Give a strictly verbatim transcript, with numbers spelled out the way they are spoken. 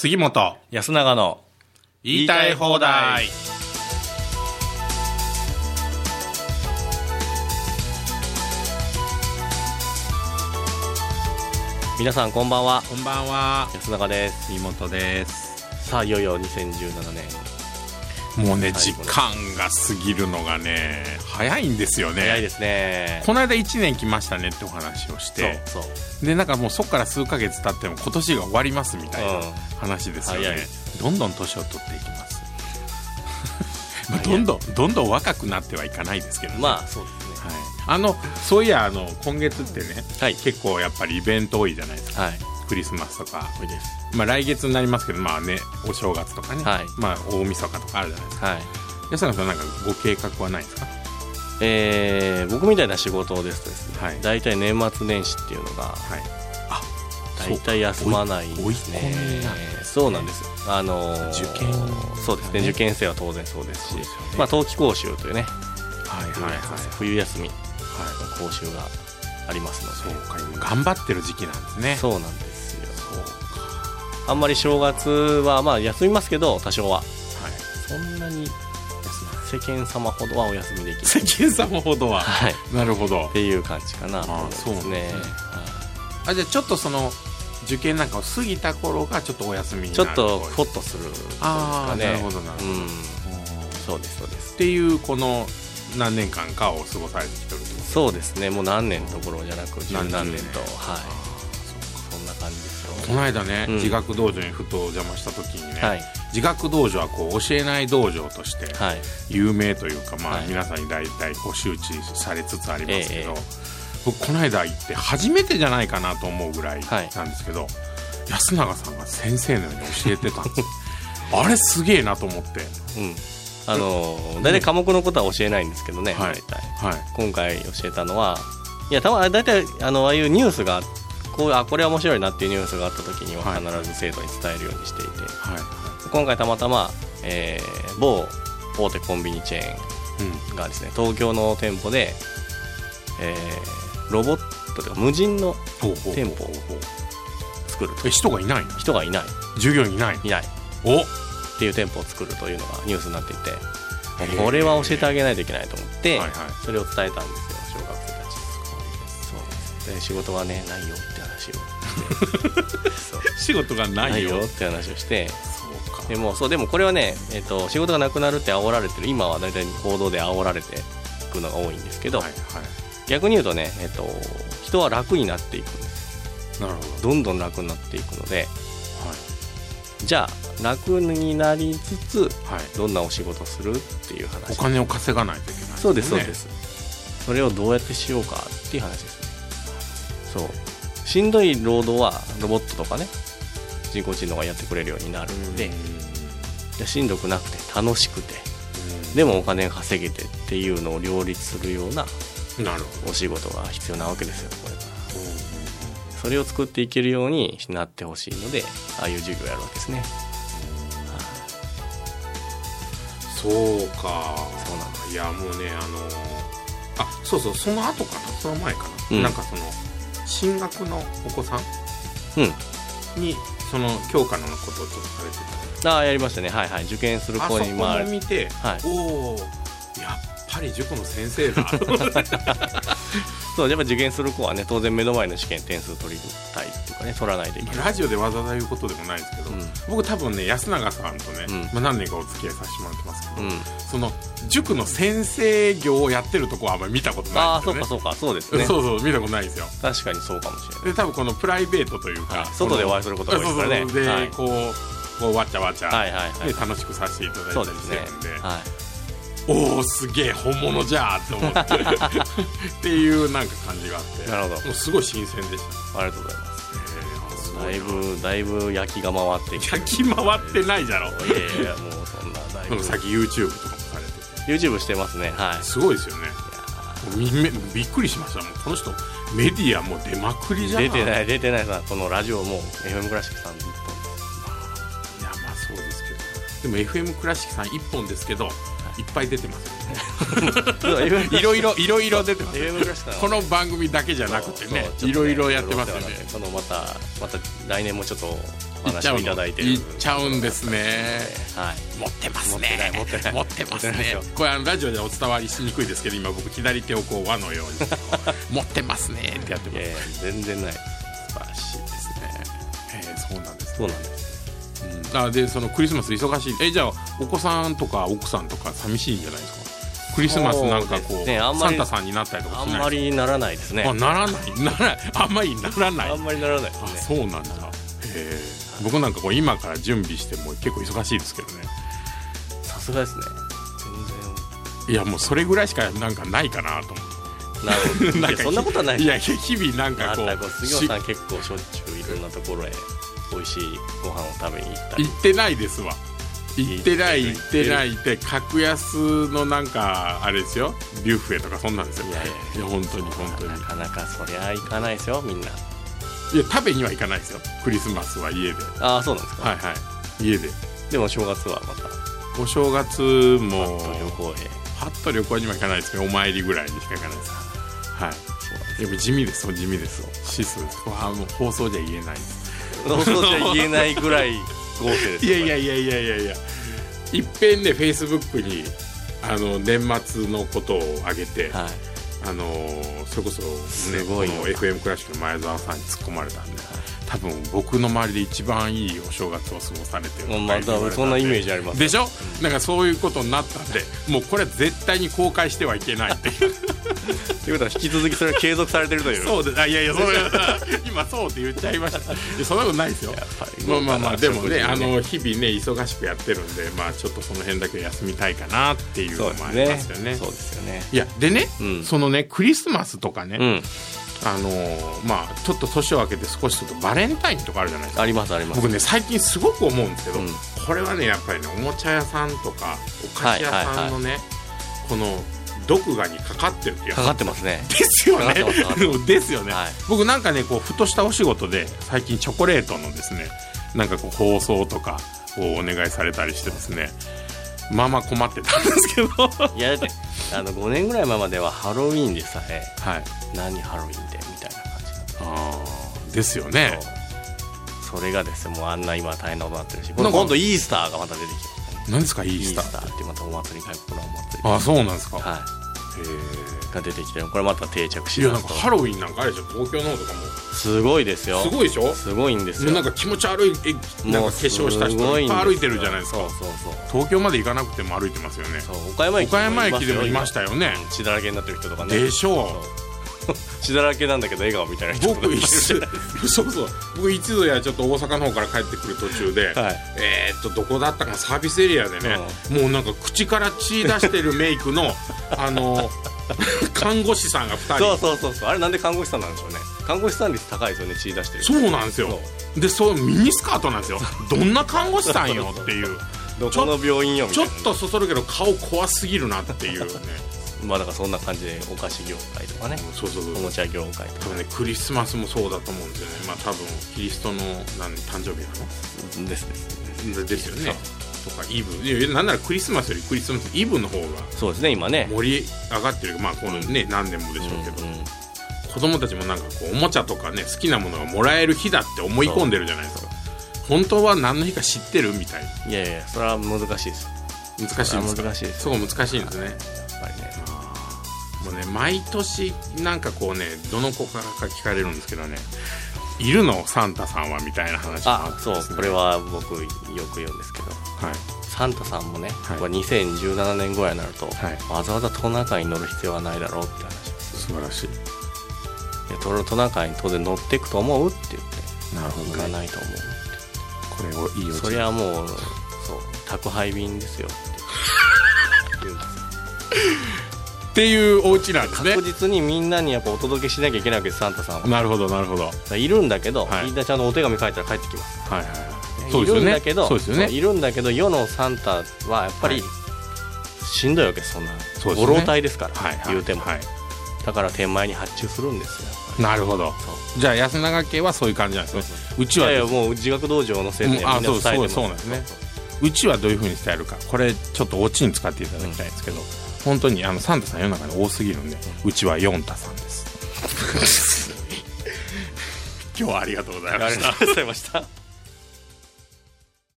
杉本安永の言いたい放題。 皆さんこんばんは。 こんばんは。 安永です。 杉本です。 さあいよいよにせんじゅうななねん、 もうね時間が過ぎるのがね早いんですよね。 早いですね。 この間いちねん来ましたねってお話をして、 そうそうでなんかもうそこから数ヶ月経っても今年が終わりますみたいな話ですよね、うん、どんどん年を取っていきますまあどんどんどんどん若くなってはいかないですけどね。 まあそうですね、 はい、あのそういやあの今月ってね、はい、結構やっぱりイベント多いじゃないですか、はい、クリスマスとか多いです。 まあ、来月になりますけど、まあね、お正月とかね、はい、まあ、大晦日とかあるじゃないですか、はい、安永さんなんかご計画はないですか？ えー、僕みたいな仕事ですとですね、はい、大体年末年始っていうのが、はい、あ大体休まないですね。そうなんです。あのー、受験そうですね、受験生は当然そうですし、です、ね、まあ、冬季講習というね、はいはいはい、冬休みの講習がありますので、 そうか、頑張ってる時期なんですね。 そうなんですよ。そうか。あんまり正月はまあ休みますけど多少は、はい、そんなに世間様ほどはお休みできない。 世間様ほどは、はい、なるほどっていう感じかなと思いますね。あ、そうですね。 あ、じゃあちょっとその受験なんかを過ぎた頃がちょっとお休みになる、 ちょっとホッとするんですかね。 あ、なるほどなるほど、うん、 そうですそうです。 っていうこの何年間かを過ごされてきてるってことですか？ そうですね、もう何年どころじゃなく十何年と、はい、そんな感じですよ。 この間ね、うん、自学道場にふとお邪魔した時にね、はい、自学道場はこう教えない道場として有名というか、まあ、はい、皆さんに大体こう周知されつつありますけど、ええ、僕この間行って初めてじゃないかなと思うぐらいなんですけど、はい、安永さんが先生のように教えてたんですあれすげえなと思って、うん、 あのー、大体科目のことは教えないんですけどね、 はい大体はい、今回教えたのは、いやたま大体あのああいうニュースがこう、あこれは面白いなっていうニュースがあった時には必ず生徒に伝えるようにしていて、はいはい、今回たまたま、えー、某大手コンビニチェーンがですね、東京の店舗で、えー、ロボットというか無人の店舗を作ると。 え、人がいないの？ 人がいない、 従業員いないいないおっていう店舗を作るというのがニュースになっていて、これは教えてあげないといけないと思って、はいはい、それを伝えたんですよ、小学生たち。そうで、仕事がねないよって話をそう仕事がないよって話をして、そうか。でもそうでもこれはね、えーと、仕事がなくなるって煽られてる、今はだいたい報道で煽られていくのが多いんですけど、はいはい、逆に言うとね、えーと、人は楽になっていくんですよ。なるほど。どんどん楽になっていくので、はい、じゃあ楽になりつつ、はい、どんなお仕事するっていう話。 お金を稼がないといけないですね。 そうですそうです。それをどうやってしようかっていう話ですね。そうしんどい労働はロボットとかね、人工知能がやってくれるようになるので、じゃしんどくなくて楽しくて、でもお金が稼げてっていうのを両立するようなお仕事が必要なわけですよ、これが。それを作っていけるようになってほしいので、ああいう授業をやるわけですね。 そうか。そうなんです。いやもうね、あのー、あそうそう、その後かな、その前かな、うん、なんかその進学のお子さん、うん、にその教科のことをちょっとされてた。 ああ、やりましたね。はいはい。受験する子にもある。 あそこを見て、はい、おお、やっぱり塾の先生だそう、やっぱ受験する子はね、当然目の前の試験点数取りたいっていうかね、取らないといけない。 ラジオでわざわざ言うことでもないですけど、うん、僕多分ね、安永さんとね、うん、まあ、何年かお付き合いさせてもらってますけど、うん、その塾の先生業をやってるとこはあんまり見たことないですよね。 ああ、そうかそうか、そうですね。 そうそう、見たことないですよ。 確かにそうかもしれない。 で、多分このプライベートというか、 外でお会いすることが多いですからね。 そうそう、で、はい、こう、こうわちゃわちゃ、 はいはいはい、 で楽しくさせていただいてるんで、そうですね、はい、おおすげえ本物じゃーって思ってっていうなんか感じがあって、なるほど、もうすごい新鮮でした。 ありがとうございます。えー、だいぶだいぶ焼きが回ってきて。 焼き回ってないじゃろ。いやいや、もうそんなだいぶ。 さっき YouTube とかもされてて。 YouTube してますね。はい。 すごいですよね。いやびっくりしました。もうこの人メディアも出まくりじゃん。 出てない出てないさ、このラジオも エフエム クラシックさん一本。 いやまあそうですけど、でも エフエム クラシックさん一本ですけど。いっぱい出てますよねいろいろいろいろ出てます、ね、この番組だけじゃなくてね、いろいろやってますよね。 そのまたまた来年もちょっとお話をいただいてる。 いっちゃうんですね、 はい、 持ってますね、 持ってない持ってますね。これあのラジオではお伝わりしにくいですけど、今僕左手をこう輪のように持ってますねってやってます。 いやいや全然ない。 素晴らしいですね。えー、そうなんですね。 そうなんです。 うん、あでそのクリスマス忙しい。えじゃあお子さんとか奥さんとか寂しいんじゃないですか。クリスマスなんかこう、ね、サンタさんになったりとかしないですか。 あんまりならないですね。 あならないならあんまりならないあんまりならないですね。 あそうなんだ。へ僕なんかこう今から準備しても結構忙しいですけどね。 さすがですね。 全然いやもうそれぐらいしかなんかないかなと思って。 なるほど。なんかそんなことはない。 いや日々なんかこう、 またこう杉尾さん結構しょっちゅういろんなところへ美味しいご飯を食べに行ったり。 行ってないですわ。行ってない行ってないって格安のなんかあれですよ、ビュッフェとかそんなんですよ。いやいやいや本当に本当になかなかそりゃ行かないですよみんな。 いや食べには行かないですよ。クリスマスは家で。 ああそうなんですか。 はいはい家で。でも正月はまたお正月もパッと旅行へ。 パッと旅行には行かないですけどお参りぐらいにしか行かないです。はい。そうです。地味です地味ですシスです。あもう放送じゃ言えないです。 放送じゃ言えないぐらい豪勢です。 いやいやいやいやいやいやいっぺんねフェイスブックにあの年末のことを上げて、はい、あのそれこそ、ね、すごいこの エフエム クラシックの前澤さんに突っ込まれたんで、はい、多分僕の周りで一番いいお正月を過ごされてる。 またそんなイメージありますでしょ、うん、なんかそういうことになったんでもうこれは絶対に公開してはいけないっていうということは引き続きそれは継続されてるという。 そうです。あいやいやそれ今そうって言っちゃいました。そんなことないですよ。まあまあまあでもねあの日々ね忙しくやってるんでまあちょっとその辺だけ休みたいかなっていうのもありますよね。 そうですよね。 いやでね、うん、そのねクリスマスとかね、うん、あのまあちょっと年を明けて少しするとバレンタインとかあるじゃないですか。 ありますあります。 僕ね最近すごく思うんですけど、うん、これはねやっぱりねおもちゃ屋さんとかお菓子屋さんのね、はいはいはい、この毒牙にかかってるってやつかかってますね。 ですよねですよね、はい、僕なんかねこうふとしたお仕事で最近チョコレートのですねなんかこう包装とかをお願いされたりしてですねまあまあ困ってたんですけどいやだってあのごねんぐらい前まではハロウィーンでさえ、 はい、 何ハロウィーンでみたいな感じだった。 あですよね。 そ, それがですねもうあんな今大変なことになってるし今度イースターがまた出てきます。 何ですかイースター？ イースターってまたお祭り外国のお祭り。 あそうなんですか。 はい。へが出てきてる。これまた定着しいやなんかハロウィンなんかあれでしょ東京の方とかもすごいですよ。 すごいでしょ。 すごいんですよ。 なんか気持ち悪いえなんか化粧した人いっぱい歩いてるじゃないですか。 そうそうそう東京まで行かなくても歩いてますよね。 そう岡山駅岡山駅でもいましたよね。 血だらけになってる人とかね。 でしょう。 血だらけなんだけど笑顔みたいな人僕一そうそう僕一度やちょっと大阪の方から帰ってくる途中で、はい、えー、っとどこだったかなサービスエリアでね、うん、もうなんか口から血出してるメイクのあの看護師さんがふたり。 そうそうそうそうあれなんで看護師さんなんでしょうね。看護師さん率高いですよね血出してる。 そうなんですよ。でそうミニスカートなんですよ。どんな看護師さんよっていうどこの病院よみたいな。 ちょっとそそるけど顔怖すぎるなっていうねまあだからそんな感じでお菓子業界とかね、 そうそうそうおもちゃ業界とか、 多分ねクリスマスもそうだと思うんですよね。まあ多分キリストの何誕生日なのですですですよね。とかイブいやなんならクリスマスよりクリスマスイブの方がそうですね今ね盛り上がってるまあこのね、うん、何年もでしょうけど、うんうん、子供たちもなんかこうおもちゃとかね好きなものがもらえる日だって思い込んでるじゃないですか。本当は何の日か知ってるみたいな。 いやいやそれは難しいです。 難しいんですか。 難しいです。 そう難しいんですね。やっぱりねもうね毎年なんかこうねどの子からか聞かれるんですけどねいるのサンタさんはみたいな話もあってですね。 あそうこれは僕よく言うんですけど、はい、サンタさんもね、はい、にせんじゅうななねんぐらいになると、はい、わざわざトナカイに乗る必要はないだろうって話です。 素晴らしい。 でトナカイに当然乗っていくと思うって言って、なるほど、ね、行かないと思うって。 これをいいよ。 それはもうそう宅配便ですよって言うんですよっていうお家なんですね。 確実にみんなにやっぱお届けしなきゃいけないわけですサンタさんは。 なるほどなるほど。 いるんだけど、はい、みんなちゃんとお手紙書いたら帰ってきます。 はいはいはい。 そうですよね。いるんだけど、 そうですよね。 いるんだけど世のサンタはやっぱり、はい、しんどいわけです。そんなご老体ですから、はいはい、言うても、はい、だから天満に発注するんですよ。 なるほど。じゃあ安永家はそういう感じなんですね。うちは、 いやいやもう自学道場のせいでみんな伝えてます。 そうなんですね。うちはどういう風に伝えるかこれちょっとオチに使っていただきたいんですけど、うん、本当にあのサンタさん世の中に多すぎるんで、うん、うちはヨンタさんです今日はありがとうございました。 ありがとうございました